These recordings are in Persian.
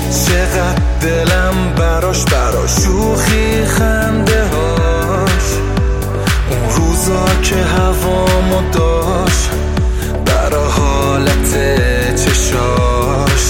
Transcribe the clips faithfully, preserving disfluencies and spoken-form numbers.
چقدر دلم براش برا شوخی خنده هاش، اون روزا که هوامو داشت برا حالت چشاش.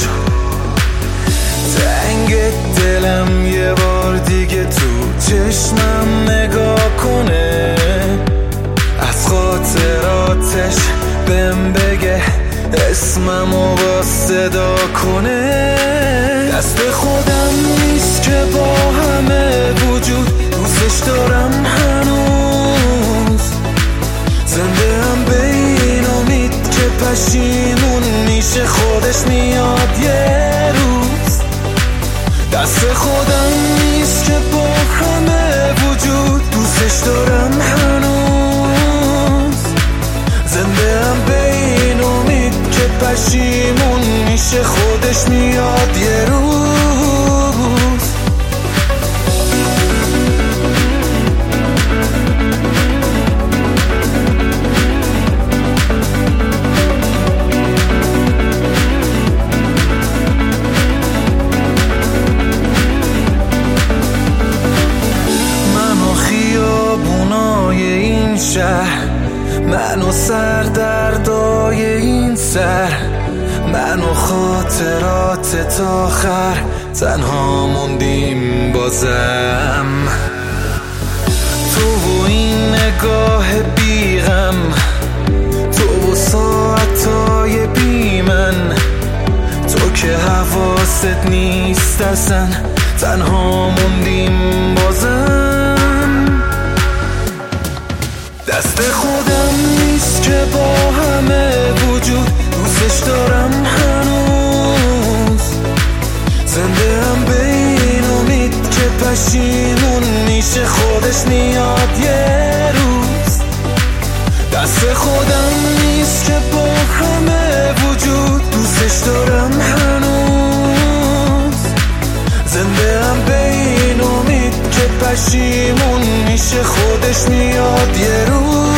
تنگ دلم یه بار دیگه تو چشمم نگاه کنه، از خاطراتش بهم بگه اسممو با صدا کنه. دست خودم نیست که با همه وجود دوستش دارم هنوز، زنده هم به این امید که پشیمون میشه خودش میاد یه روز. دست خودم نیست که با همه وجود دوستش دارم هنوز، زنده هم به این امید که پشیمون میشه خودش میاد یه روز. منو خیابونای این شهر، منو سردردای این سر، منو خاطرات تا آخر تنها موندیم بازم. تو و این نگاه بیغم، تو و ساعتای بی من، تو که حواست نیست اصلا تنها موندیم بازم. دست خودم نیست که با همه وجود دوستش دارم هنوز، زنده هم به این امید که پشیمون میشه خودش میاد یه روز. دست خودم نیست که با همه وجود دوستش دارم هنوز، زنده هم به این امید که پشیمون میشه خودش میاد یه روز.